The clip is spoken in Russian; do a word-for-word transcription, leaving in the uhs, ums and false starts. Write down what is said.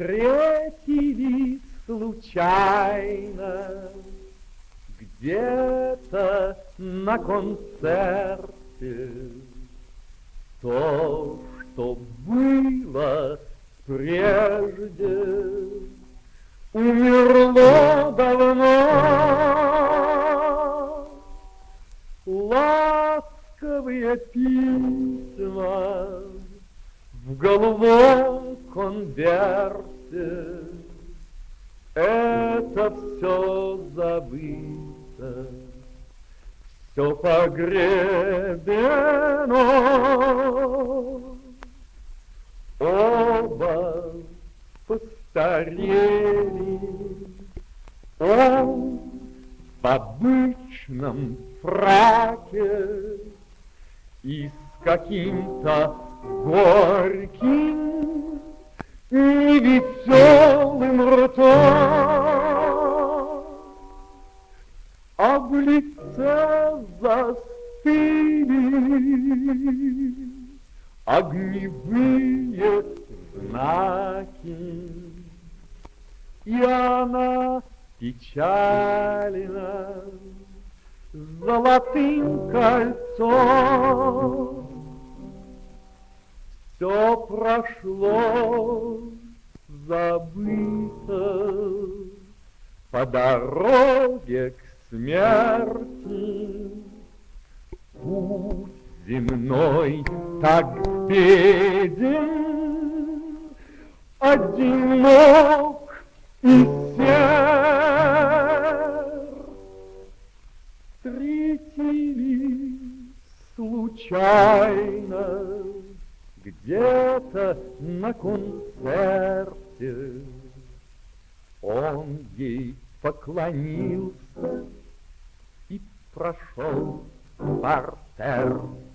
встретились случайно где-то на концерте. То, что было прежде, умерло давно. Ласковые письма в голубом конверте, это все забыто, все погребено. Оба постарели, он в обычном фраке и с каким-то горьким, невеселым ртом, а в лице застыли огневые знаки, и она печальна золотым кольцом. Все прошло, забыто по дороге к смерти. Путь земной так беден, одинок и сер. Встретились случайно где-то на концерте. Он ей поклонился и прошел в партер.